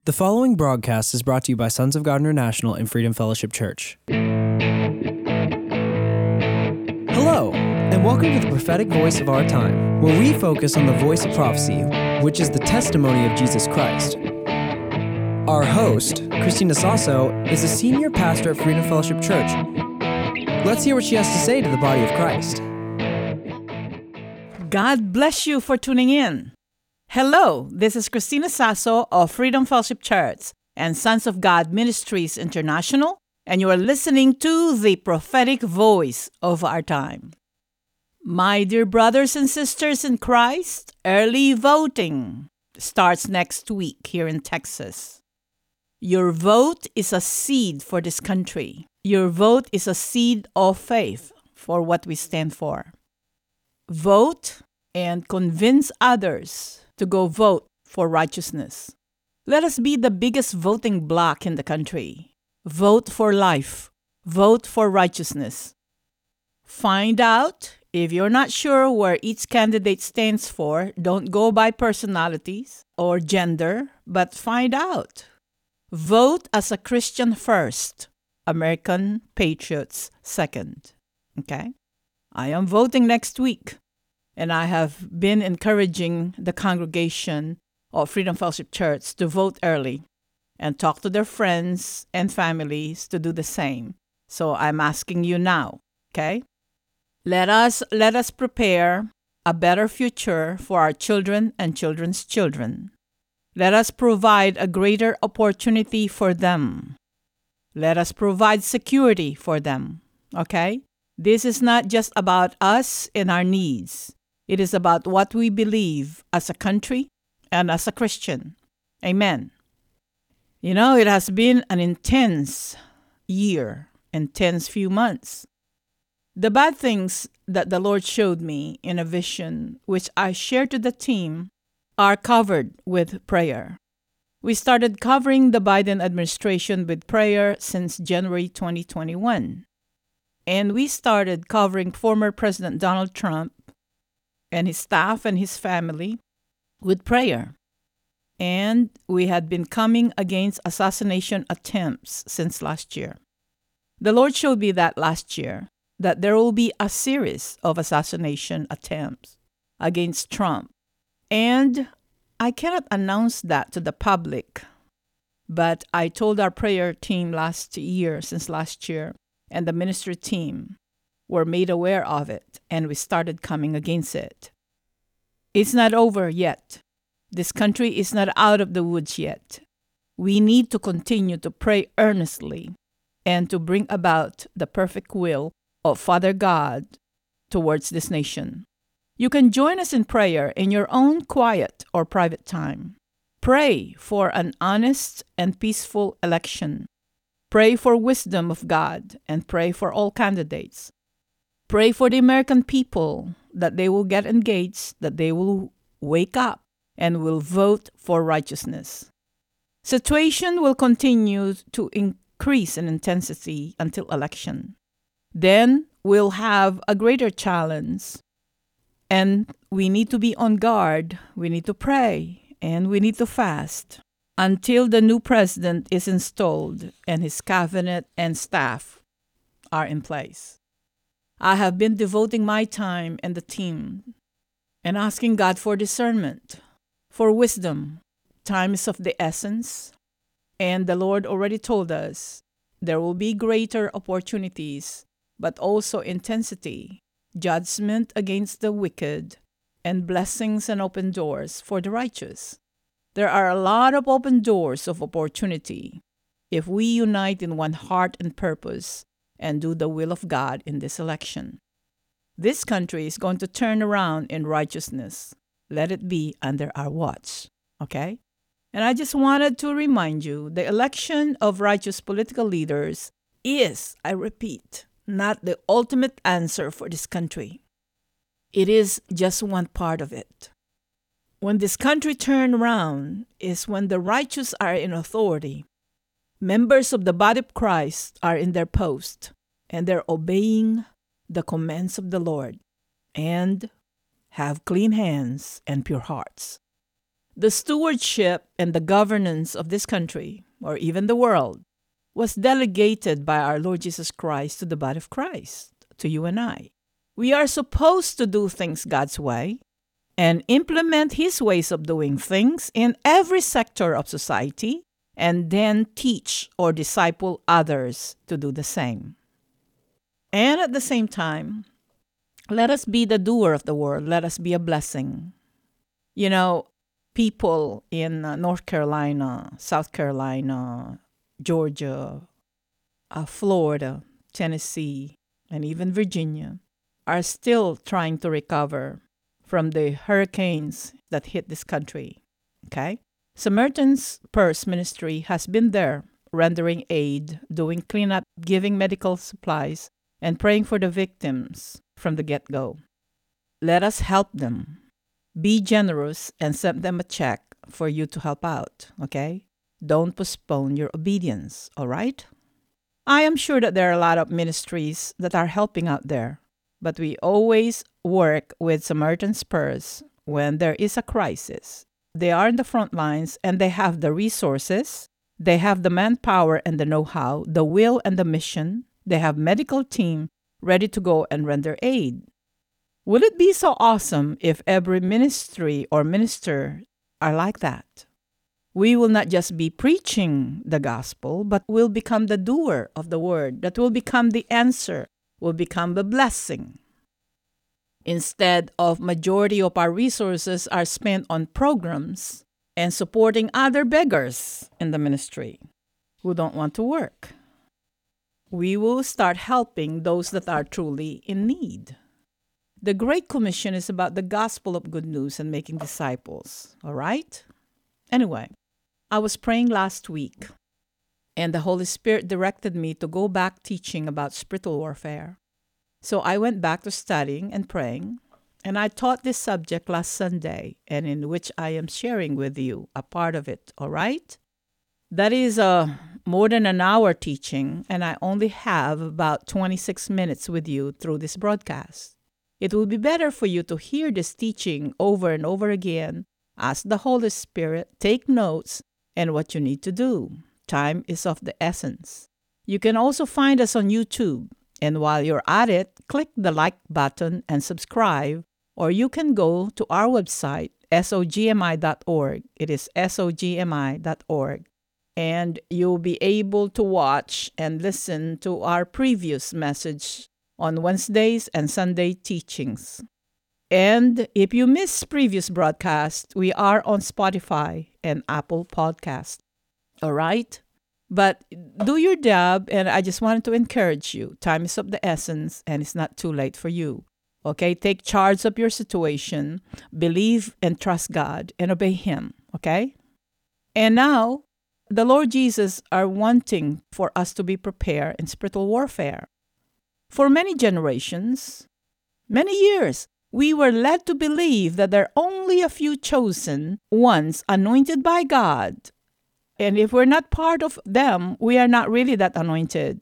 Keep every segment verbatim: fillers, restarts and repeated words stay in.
The following broadcast is brought to you by Sons of God International and Freedom Fellowship Church. Hello, and welcome to the prophetic voice of our time, where we focus on the voice of prophecy, which is the testimony of Jesus Christ. Our host, Christina Sasso, is a senior pastor at Freedom Fellowship Church. Let's hear what she has to say to the body of Christ. God bless you for tuning in. Hello, this is Christina Sasso of Freedom Fellowship Church and Sons of God Ministries International, and you are listening to the prophetic voice of our time. My dear brothers and sisters in Christ, early voting starts next week here in Texas. Your vote is a seed for this country. Your vote is a seed of faith for what we stand for. Vote and convince others to go vote for righteousness. Let us be the biggest voting bloc in the country. Vote for life. Vote for righteousness. Find out. If you're not sure where each candidate stands for, don't go by personalities or gender, but find out. Vote as a Christian first, American patriots second. Okay? I am voting next week. And I have been encouraging the congregation of Freedom Fellowship Church to vote early and talk to their friends and families to do the same. So I'm asking you now, okay? Let us let us prepare a better future for our children and children's children. Let us provide a greater opportunity for them. Let us provide security for them, okay? This is not just about us and our needs. It is about what we believe as a country and as a Christian. Amen. You know, it has been an intense year, intense few months. The bad things that the Lord showed me in a vision, which I shared to the team, are covered with prayer. We started covering the Biden administration with prayer since January twenty twenty-one. And we started covering former President Donald Trump and his staff and his family with prayer. And we had been coming against assassination attempts since last year. The Lord showed me that last year, that there will be a series of assassination attempts against Trump. And I cannot announce that to the public, but I told our prayer team last year, since last year, and the ministry team were made aware of it, and we started coming against it. It's not over yet. This country is not out of the woods yet. We need to continue to pray earnestly and to bring about the perfect will of Father God towards this nation. You can join us in prayer in your own quiet or private time. Pray for an honest and peaceful election. Pray for wisdom of God and pray for all candidates. Pray for the American people that they will get engaged, that they will wake up and will vote for righteousness. Situation will continue to increase in intensity until election. Then we'll have a greater challenge, and we need to be on guard. We need to pray and we need to fast until the new president is installed and his cabinet and staff are in place. I have been devoting my time and the team and asking God for discernment, for wisdom. Time is of the essence, and the Lord already told us there will be greater opportunities, but also intensity, judgment against the wicked, and blessings and open doors for the righteous. There are a lot of open doors of opportunity if we unite in one heart and purpose and do the will of God in this election. This country is going to turn around in righteousness. Let it be under our watch, okay? And I just wanted to remind you, the election of righteous political leaders is, I repeat, not the ultimate answer for this country. It is just one part of it. When this country turns around is when the righteous are in authority. Members of the body of Christ are in their post, and they're obeying the commands of the Lord, and have clean hands and pure hearts. The stewardship and the governance of this country, or even the world, was delegated by our Lord Jesus Christ to the body of Christ, to you and I. We are supposed to do things God's way and implement His ways of doing things in every sector of society, and then teach or disciple others to do the same. And at the same time, let us be the doer of the word. Let us be a blessing. You know, people in uh, North Carolina, South Carolina, Georgia, uh, Florida, Tennessee, and even Virginia are still trying to recover from the hurricanes that hit this country. Okay? Samaritan's Purse Ministry has been there, rendering aid, doing cleanup, giving medical supplies, and praying for the victims from the get-go. Let us help them. Be generous and send them a check for you to help out, okay? Don't postpone your obedience, all right? I am sure that there are a lot of ministries that are helping out there, but we always work with Samaritan's Purse when there is a crisis. They are in the front lines and they have the resources, they have the manpower and the know-how, the will and the mission. They have medical team ready to go and render aid. Would it be so awesome if every ministry or minister are like that? We will not just be preaching the gospel, but will become the doer of the word. That will become the answer, will become the blessing. Instead of majority of our resources are spent on programs and supporting other beggars in the ministry who don't want to work. We will start helping those that are truly in need. The Great Commission is about the gospel of good news and making disciples, all right? Anyway, I was praying last week, and the Holy Spirit directed me to go back teaching about spiritual warfare. So I went back to studying and praying, and I taught this subject last Sunday, and in which I am sharing with you a part of it, all right? That is a more than an hour teaching, and I only have about twenty-six minutes with you through this broadcast. It will be better for you to hear this teaching over and over again, ask the Holy Spirit, take notes, and what you need to do. Time is of the essence. You can also find us on YouTube, and while you're at it, click the like button and subscribe, or you can go to our website, S O G M I dot org. It is S O G M I dot org. And you'll be able to watch and listen to our previous message on Wednesdays and Sunday teachings. And if you miss previous broadcasts, we are on Spotify and Apple Podcast. All right? But do your job, and I just wanted to encourage you. Time is of the essence, and it's not too late for you. Okay? Take charge of your situation. Believe and trust God and obey Him. Okay? And now, the Lord Jesus are wanting for us to be prepared in spiritual warfare. For many generations, many years, we were led to believe that there are only a few chosen ones anointed by God. And if we're not part of them, we are not really that anointed.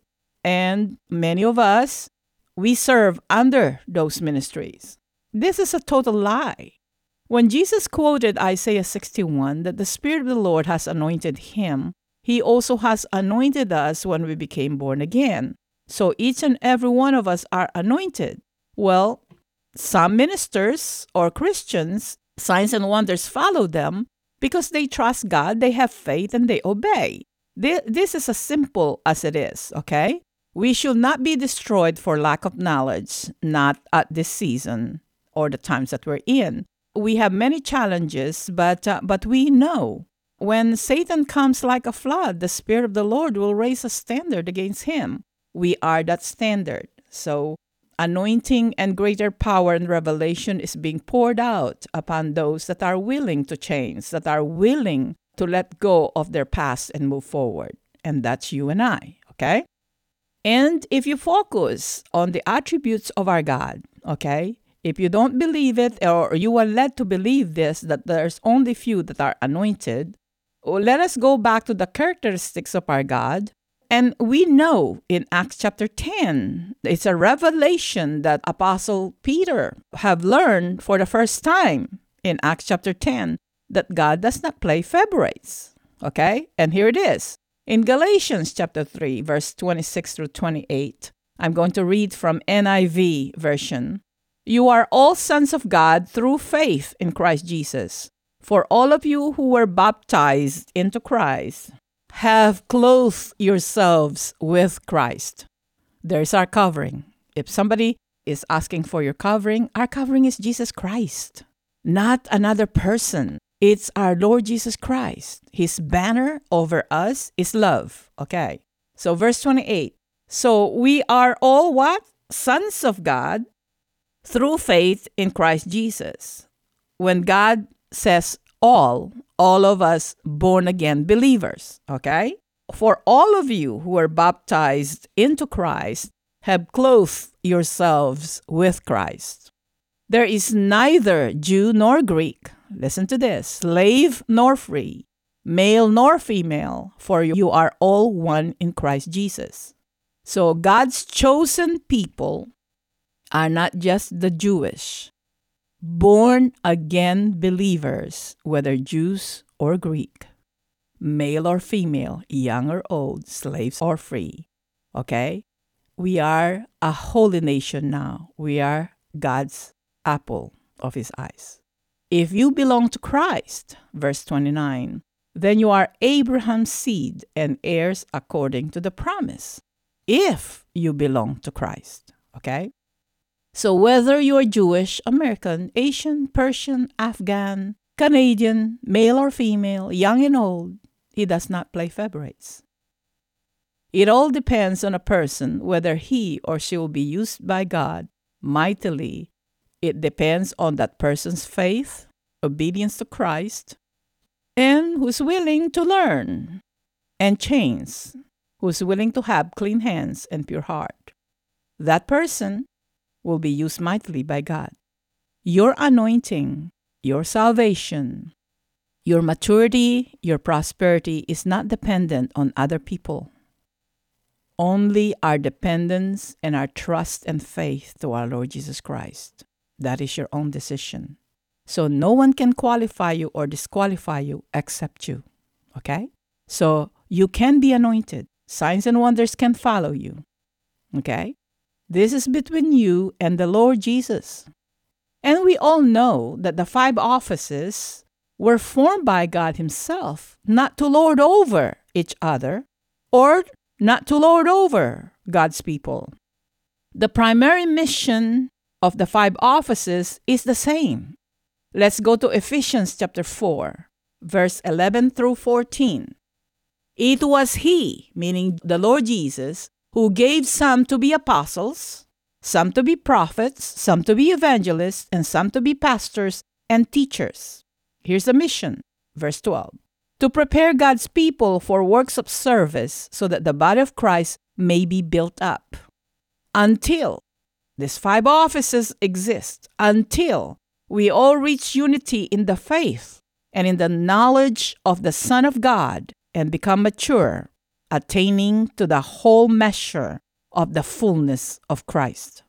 And many of us, we serve under those ministries. This is a total lie. When Jesus quoted Isaiah sixty-one that the Spirit of the Lord has anointed him, He also has anointed us when we became born again. So each and every one of us are anointed. Well, some ministers or Christians, signs and wonders follow them because they trust God, they have faith, and they obey. This is as simple as it is, okay? We should not be destroyed for lack of knowledge, not at this season or the times that we're in. We have many challenges, but uh, but we know when Satan comes like a flood, the Spirit of the Lord will raise a standard against him. We are that standard. So anointing and greater power and revelation is being poured out upon those that are willing to change, that are willing to let go of their past and move forward. And that's you and I, okay? And if you focus on the attributes of our God, okay? If you don't believe it, or you are led to believe this, that there's only few that are anointed, well, let us go back to the characteristics of our God. And we know in Acts chapter ten, it's a revelation that Apostle Peter have learned for the first time in Acts chapter ten. that God does not play favorites. Okay? And here it is. In Galatians chapter three, verse twenty-six through twenty-eight, I'm going to read from N I V version. You are all sons of God through faith in Christ Jesus. For all of you who were baptized into Christ have clothed yourselves with Christ. There's our covering. If somebody is asking for your covering, our covering is Jesus Christ, not another person. It's our Lord Jesus Christ. His banner over us is love. Okay. So verse twenty-eight. So we are all what? Sons of God through faith in Christ Jesus. When God says all, all of us born again believers. Okay. For all of you who are baptized into Christ have clothed yourselves with Christ. There is neither Jew nor Greek. Listen to this. Slave nor free, male nor female, for you are all one in Christ Jesus. So God's chosen people are not just the Jewish, born again believers, whether Jews or Greek, male or female, young or old, slaves or free. Okay? We are a holy nation now. We are God's apple of his eyes. If you belong to Christ, verse twenty-nine, then you are Abraham's seed and heirs according to the promise. If you belong to Christ, okay? So whether you are Jewish, American, Asian, Persian, Afghan, Canadian, male or female, young and old, he does not play favorites. It all depends on a person whether he or she will be used by God mightily. It depends on that person's faith, obedience to Christ, and who's willing to learn and change, who's willing to have clean hands and pure heart. That person will be used mightily by God. Your anointing, your salvation, your maturity, your prosperity is not dependent on other people. Only our dependence and our trust and faith to our Lord Jesus Christ. That is your own decision. So no one can qualify you or disqualify you except you. Okay? So you can be anointed. Signs and wonders can follow you. Okay? This is between you and the Lord Jesus. And we all know that the five offices were formed by God himself, not to lord over each other or not to lord over God's people. The primary mission of the five offices is the same. Let's go to Ephesians chapter four, verse eleven through fourteen. It was he, meaning the Lord Jesus, who gave some to be apostles, some to be prophets, some to be evangelists, and some to be pastors and teachers. Here's the mission, verse twelve. To prepare God's people for works of service so that the body of Christ may be built up. Until these five offices exist, until we all reach unity in the faith and in the knowledge of the Son of God and become mature, attaining to the whole measure of the fullness of Christ.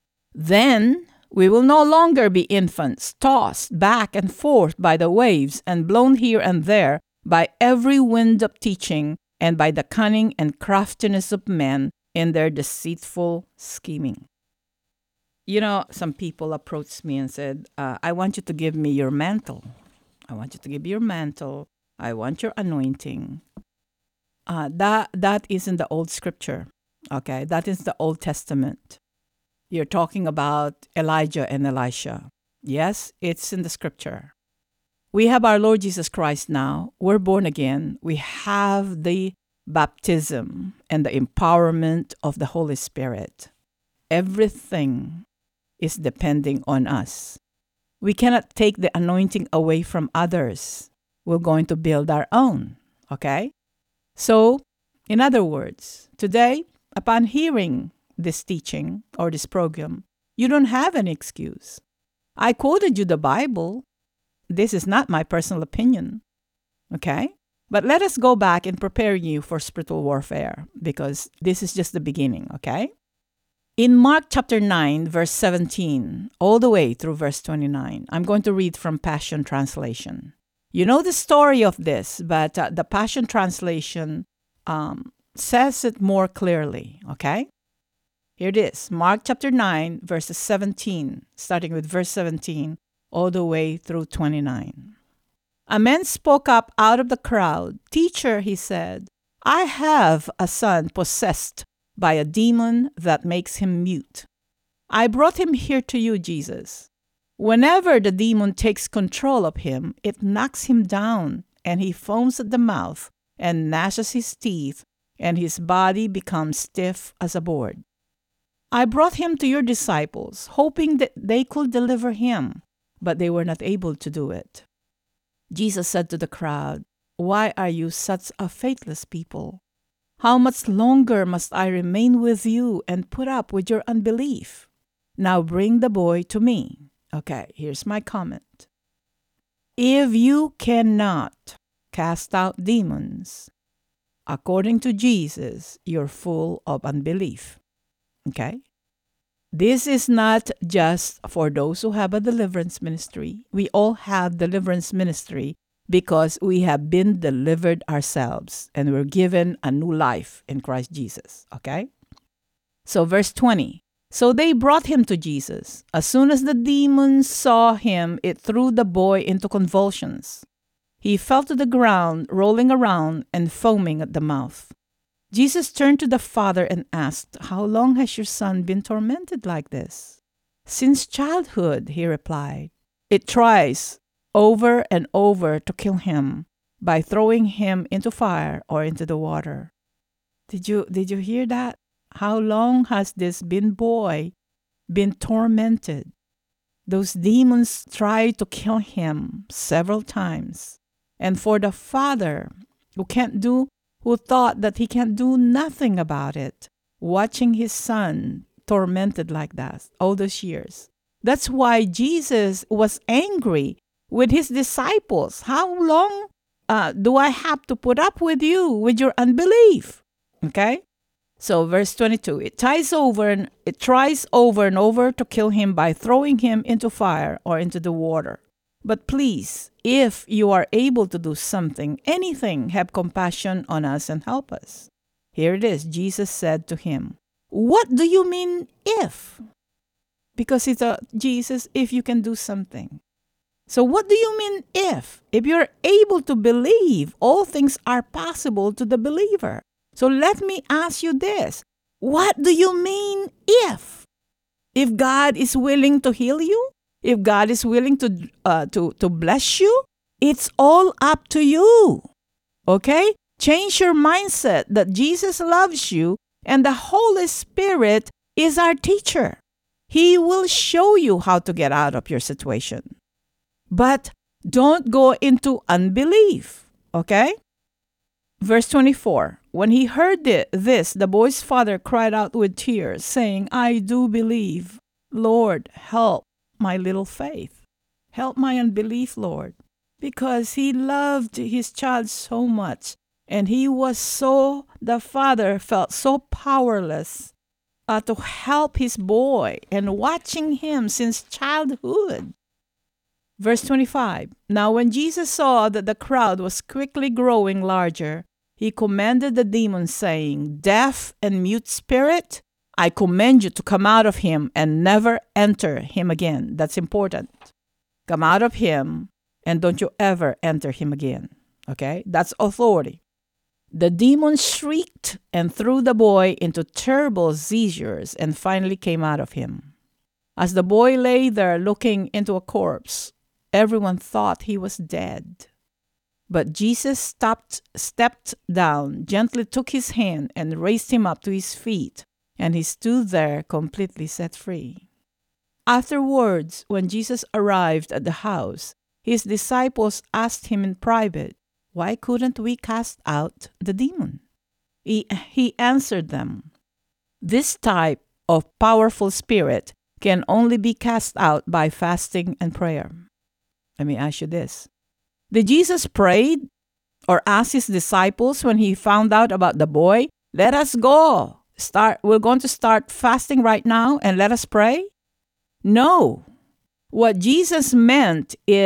Then we will no longer be infants, tossed back and forth by the waves and blown here and there by every wind of teaching and by the cunning and craftiness of men in their deceitful scheming. You know, some people approached me and said, uh, I want you to give me your mantle. I want you to give me your mantle. I want your anointing. Uh, that that is in the old scripture. Okay, that is the Old Testament. You're talking about Elijah and Elisha. Yes, it's in the scripture. We have our Lord Jesus Christ now. We're born again. We have the baptism and the empowerment of the Holy Spirit. Everything is depending on us. We cannot take the anointing away from others. We're going to build our own. Okay? So, in other words, today, upon hearing this teaching or this program, you don't have any excuse. I quoted you the Bible. This is not my personal opinion. Okay? But let us go back and prepare you for spiritual warfare because this is just the beginning. Okay? In Mark chapter nine, verse seventeen, all the way through verse twenty-nine, I'm going to read from Passion Translation. You know the story of this, but uh, the Passion Translation um, says it more clearly, okay? Here it is, Mark chapter nine, verses seventeen, starting with verse seventeen, all the way through twenty-nine. A man spoke up out of the crowd. "Teacher," he said, "I have a son possessed by a demon that makes him mute. I brought him here to you, Jesus. Whenever the demon takes control of him, it knocks him down, and he foams at the mouth and gnashes his teeth, and his body becomes stiff as a board. I brought him to your disciples, hoping that they could deliver him, but they were not able to do it." Jesus said to the crowd, "Why are you such a faithless people? How much longer must I remain with you and put up with your unbelief? Now bring the boy to me." Okay, here's my comment. If you cannot cast out demons, according to Jesus, you're full of unbelief. Okay? This is not just for those who have a deliverance ministry. We all have deliverance ministry because we have been delivered ourselves and we're given a new life in Christ Jesus. Okay? So verse twenty. So they brought him to Jesus. As soon as the demons saw him, it threw the boy into convulsions. He fell to the ground, rolling around and foaming at the mouth. Jesus turned to the father and asked, "How long has your son been tormented like this?" "Since childhood," he replied. "It tries over and over to kill him by throwing him into fire or into the water." Did you did you hear that? How long has this been boy been tormented? Those demons tried to kill him several times. And for the father who can't do, who thought that he can't do nothing about it, watching his son tormented like that all those years. That's why Jesus was angry with his disciples. How long uh, do I have to put up with you, with your unbelief? Okay? So verse twenty-two, it tries over and it tries over and over to kill him by throwing him into fire or into the water. But please, if you are able to do something, anything, have compassion on us and help us. Here it is. Jesus said to him, "What do you mean if?" Because he thought, Jesus, if you can do something. So what do you mean if? If you're able to believe, all things are possible to the believer. So let me ask you this. What do you mean if? If God is willing to heal you, if God is willing to uh, to to bless you, it's all up to you. Okay? Change your mindset that Jesus loves you and the Holy Spirit is our teacher. He will show you how to get out of your situation. But don't go into unbelief. Okay? Verse twenty-four, when he heard this, the boy's father cried out with tears, saying, "I do believe. Lord, help my little faith. Help my unbelief, Lord." Because he loved his child so much, and he was so, the father felt so powerless uh, to help his boy and watching him since childhood. Verse twenty-five, now when Jesus saw that the crowd was quickly growing larger, he commanded the demon, saying, "Deaf and mute spirit, I command you to come out of him and never enter him again." That's important. Come out of him and don't you ever enter him again. Okay? That's authority. The demon shrieked and threw the boy into terrible seizures and finally came out of him. As the boy lay there looking into a corpse, everyone thought he was dead. But Jesus stopped, stepped down, gently took his hand and raised him up to his feet, and he stood there completely set free. Afterwards, when Jesus arrived at the house, his disciples asked him in private, "Why couldn't we cast out the demon?" He, he answered them, "This type of powerful spirit can only be cast out by fasting and prayer." Let me ask you this. Did Jesus pray or ask his disciples when he found out about the boy, "Let us go. Start. We're going to start fasting right now and let us pray"? No. What Jesus meant is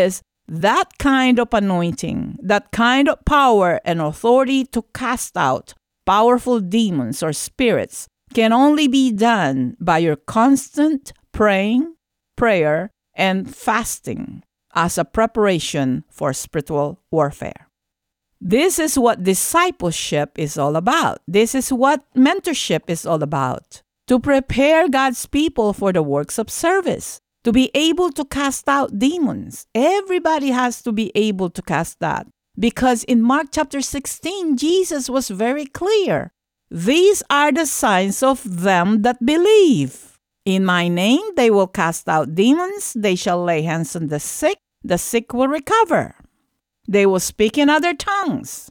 That kind of anointing, that kind of power and authority to cast out powerful demons or spirits can only be done by your constant praying, prayer, and fasting as a preparation for spiritual warfare. This is what discipleship is all about. This is what mentorship is all about. To prepare God's people for the works of service, to be able to cast out demons. Everybody has to be able to cast that. Because in Mark chapter sixteen, Jesus was very clear. These are the signs of them that believe. In my name they will cast out demons. They shall lay hands on the sick. The sick will recover. They will speak in other tongues.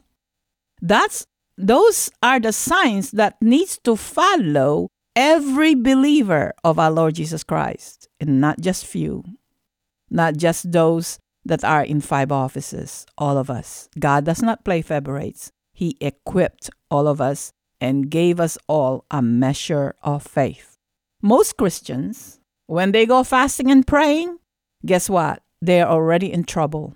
That's those are the signs that needs to follow every believer of our Lord Jesus Christ, and not just few, not just those that are in five offices, all of us. God does not play favorites. He equipped all of us and gave us all a measure of faith. Most Christians, when they go fasting and praying, guess what? They're already in trouble.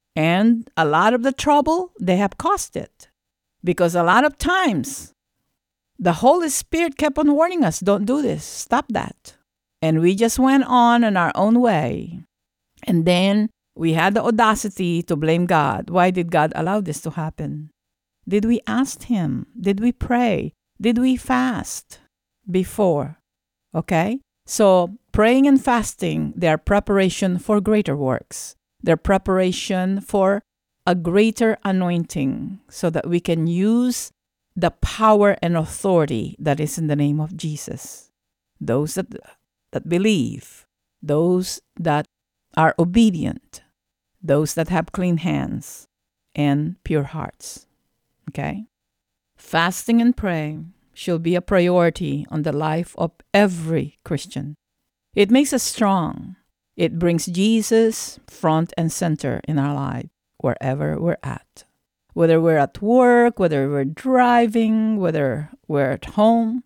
And a lot of the trouble, they have caused it. Because a lot of times, the Holy Spirit kept on warning us, don't do this, stop that. And we just went on in our own way. And then we had the audacity to blame God. Why did God allow this to happen? Did we ask Him? Did we pray? Did we fast before? Okay? So praying and fasting, they're preparation for greater works. They're preparation for a greater anointing so that we can use the power and authority that is in the name of Jesus. Those that, that believe, those that are obedient, those that have clean hands and pure hearts. Okay? Fasting and praying should be a priority on the life of every Christian. It makes us strong. It brings Jesus front and center in our life, wherever we're at. Whether we're at work, whether we're driving, whether we're at home.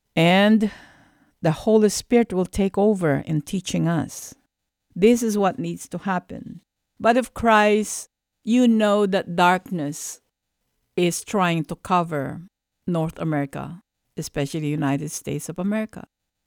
And the Holy Spirit will take over in teaching us. This is what needs to happen. But of Christ, you know that darkness is trying to cover North America, especially the United States of America.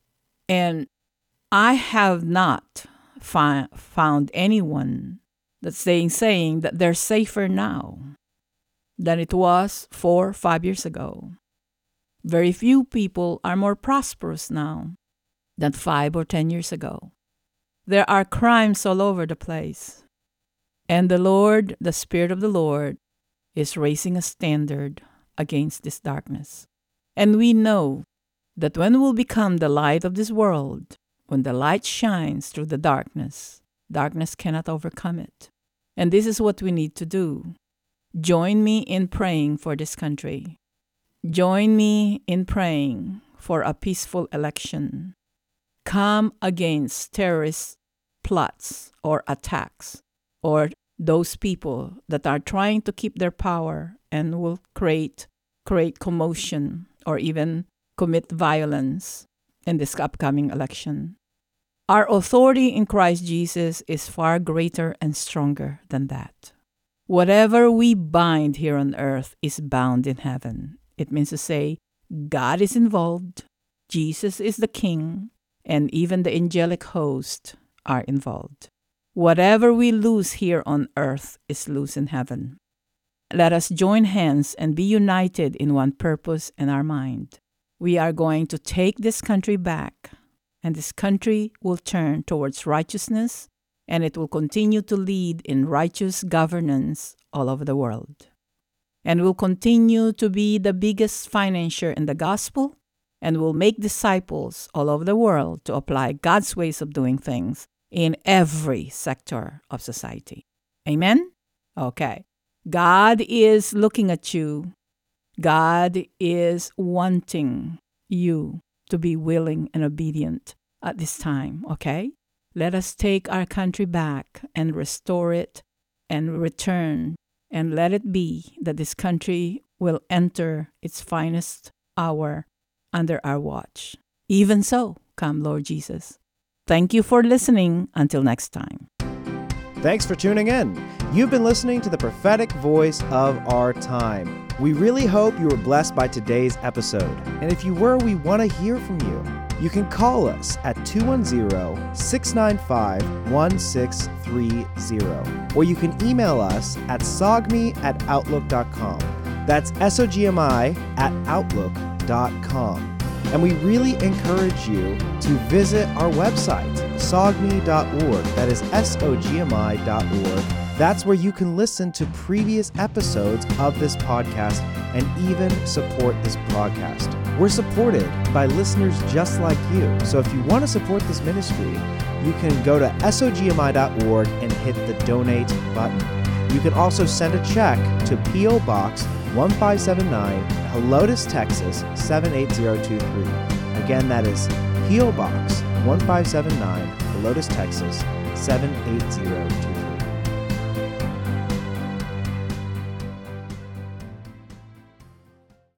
And I have not fi- found anyone that's saying, saying that they're safer now than it was four, five years ago. Very few people are more prosperous now than five or ten years ago. There are crimes all over the place. And the Lord, the Spirit of the Lord, is raising a standard against this darkness. And we know that when we'll become the light of this world, when the light shines through the darkness, darkness cannot overcome it. And this is what we need to do. Join me in praying for this country. Join me in praying for a peaceful election. Come against terrorist plots or attacks or those people that are trying to keep their power and will create create commotion or even commit violence in this upcoming election. Our authority in Christ Jesus is far greater and stronger than that. Whatever we bind here on earth is bound in heaven. It means to say, God is involved, Jesus is the King, and even the angelic host are involved. Whatever we lose here on earth is loose in heaven. Let us join hands and be united in one purpose in our mind. We are going to take this country back, and this country will turn towards righteousness, and it will continue to lead in righteous governance all over the world. And will continue to be the biggest financier in the gospel, and will make disciples all over the world to apply God's ways of doing things in every sector of society. Amen? Okay. God is looking at you. God is wanting you to be willing and obedient at this time, okay? Let us take our country back and restore it and return, and let it be that this country will enter its finest hour under our watch. Even so, come, Lord Jesus. Thank you for listening. Until next time. Thanks for tuning in. You've been listening to the prophetic voice of our time. We really hope you were blessed by today's episode. And if you were, we want to hear from you. You can call us at two one zero, six nine five, one six three zero. Or you can email us at sogmi at outlook dot com. That's S O G M I at outlook dot com. And we really encourage you to visit our website, sogmi dot org. That is S O G M I dot org. That's where you can listen to previous episodes of this podcast and even support this broadcast. We're supported by listeners just like you. So if you want to support this ministry, you can go to S O G M I dot org and hit the donate button. You can also send a check to P O Box one five seven nine, Helotes, Texas seven eight zero two three. Again, that is P O Box one five seven nine, Helotes, Texas seven eight zero two three.